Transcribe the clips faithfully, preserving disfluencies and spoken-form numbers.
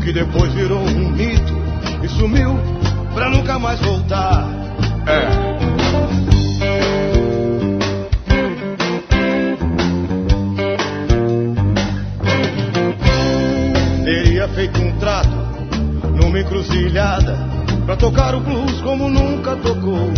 que depois virou um mito e sumiu pra nunca mais voltar. É. Teria feito um trato numa encruzilhada pra tocar o blues como nunca tocou.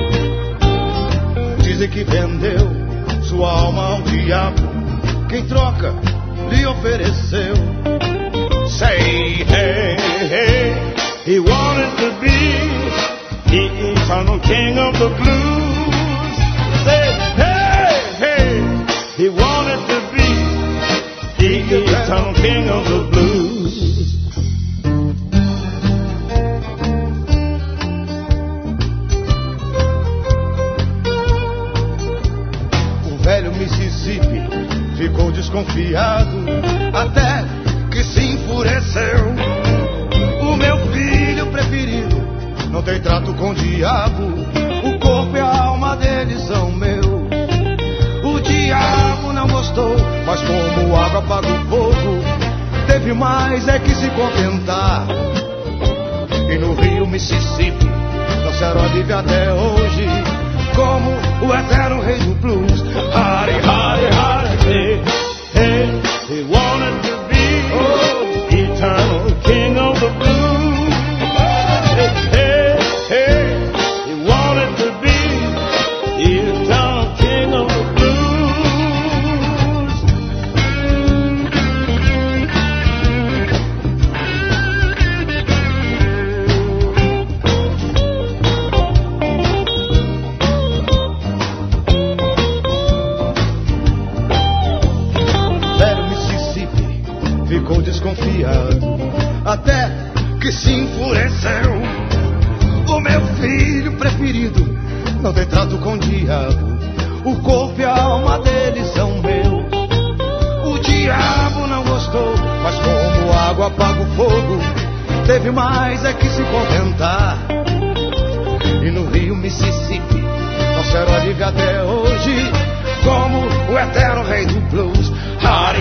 Dizem que vendeu sua alma ao diabo, quem troca lhe ofereceu. Say hey, hey, he wanted to be the eternal king of the blues. Say hey, hey, he wanted to be the eternal king of the blues. O velho Mississippi ficou desconfiado até que se enfureceu. O meu filho preferido não tem trato com o diabo, o corpo e a alma dele são meu. O diabo não gostou, mas como água apaga o fogo, teve mais é que se contentar. E no rio Mississippi nosso herói vive até hoje como o eterno rei do blues. Hardy, hardy, hardy, hey, hey, he wanted to be oh, the eternal king of the blues. Hey, hey, hey, he wanted to be the eternal king of the blues. Ficou desconfiado até que se enfureceu. O meu filho preferido não tem trato com o diabo, o corpo e a alma dele são meus. O diabo não gostou, mas como água apaga o fogo, teve mais é que se contentar. E no rio Mississippi nosso herói vive até hoje como o eterno rei do blues. Hardy,